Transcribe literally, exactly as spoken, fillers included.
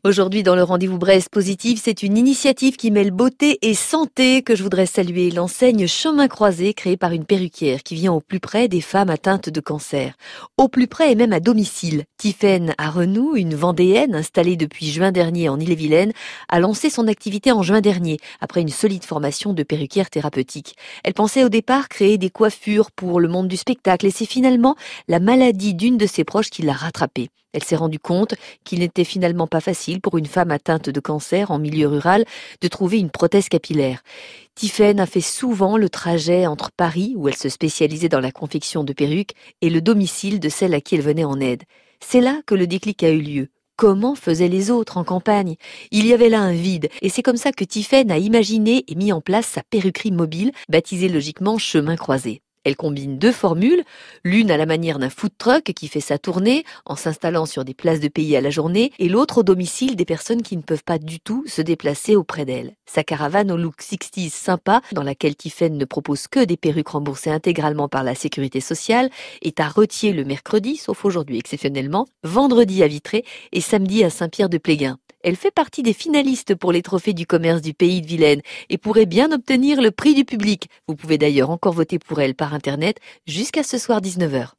Aujourd'hui, dans le Rendez-vous Brest Positive, c'est une initiative qui mêle beauté et santé que je voudrais saluer. L'enseigne Chemin Croisé, créée par une perruquière qui vient au plus près des femmes atteintes de cancer. Au plus près et même à domicile. Tiffaine Arenoux, une Vendéenne installée depuis juin dernier en Ille-et-Vilaine, a lancé son activité en juin dernier, après une solide formation de perruquière thérapeutique. Elle pensait au départ créer des coiffures pour le monde du spectacle et c'est finalement la maladie d'une de ses proches qui l'a rattrapée. Elle s'est rendue compte qu'il n'était finalement pas facile pour une femme atteinte de cancer en milieu rural de trouver une prothèse capillaire. Tiffaine a fait souvent le trajet entre Paris, où elle se spécialisait dans la confection de perruques, et le domicile de celle à qui elle venait en aide. C'est là que le déclic a eu lieu. Comment faisaient les autres en campagne? Il y avait là un vide, et c'est comme ça que Tiffaine a imaginé et mis en place sa perruquerie mobile, baptisée logiquement Chemin Croisé. Elle combine deux formules, l'une à la manière d'un food truck qui fait sa tournée en s'installant sur des places de pays à la journée et l'autre au domicile des personnes qui ne peuvent pas du tout se déplacer auprès d'elle. Sa caravane au look soixante sympa, dans laquelle Tiffaine ne propose que des perruques remboursées intégralement par la sécurité sociale, est à Retier le mercredi, sauf aujourd'hui exceptionnellement, vendredi à Vitré et samedi à Saint-Pierre-de-Pléguin. Elle fait partie des finalistes pour les trophées du commerce du pays de Vilaine et pourrait bien obtenir le prix du public. Vous pouvez d'ailleurs encore voter pour elle par internet jusqu'à ce soir dix-neuf heures.